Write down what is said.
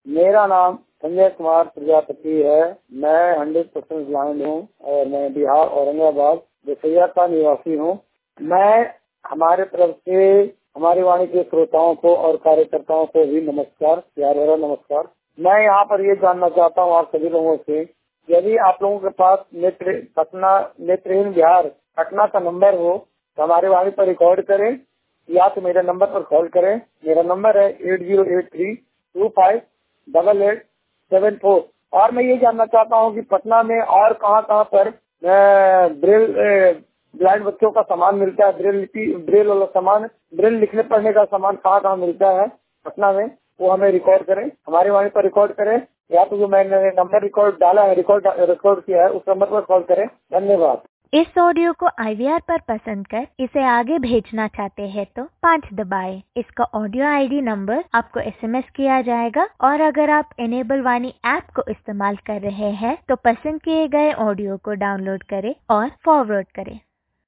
मेरा नाम संजय कुमार प्रजापति है। मैं 100% ब्लाइंड हूँ और मैं बिहार औरंगाबाद जसैया का निवासी हूँ। मैं हमारे तरफ से हमारी वाणी के श्रोताओं को और कार्यकर्ताओं को भी नमस्कार, प्यार भरा नमस्कार। मैं यहाँ पर ये जानना चाहता हूँ आप सभी लोगों से, यदि आप लोगों के पास पटना नेत्रहीन बिहार पटना का नंबर हो तो हमारी वाणी पर रिकॉर्ड करें या तो मेरे नंबर पर कॉल करें। मेरा नंबर है 8083258874। और मैं ये जानना चाहता हूँ कि पटना में और कहाँ पर ब्रेल ब्लाइंड बच्चों का सामान मिलता है, ब्रेल वाला सामान, ब्रेल लिखने पढ़ने का सामान कहाँ मिलता है पटना में, वो हमें रिकॉर्ड करें, हमारे वहीं पर रिकॉर्ड करें या तो जो मैंने नंबर रिकॉर्ड डाला है, रिकॉर्ड किया है, उस नंबर पर कॉल करें। धन्यवाद। इस ऑडियो को IVR पर पसंद कर इसे आगे भेजना चाहते हैं तो 5 दबाएं। इसका ऑडियो ID नंबर आपको SMS किया जाएगा और अगर आप इनेबल वाणी ऐप को इस्तेमाल कर रहे हैं तो पसंद किए गए ऑडियो को डाउनलोड करें और फॉरवर्ड करें।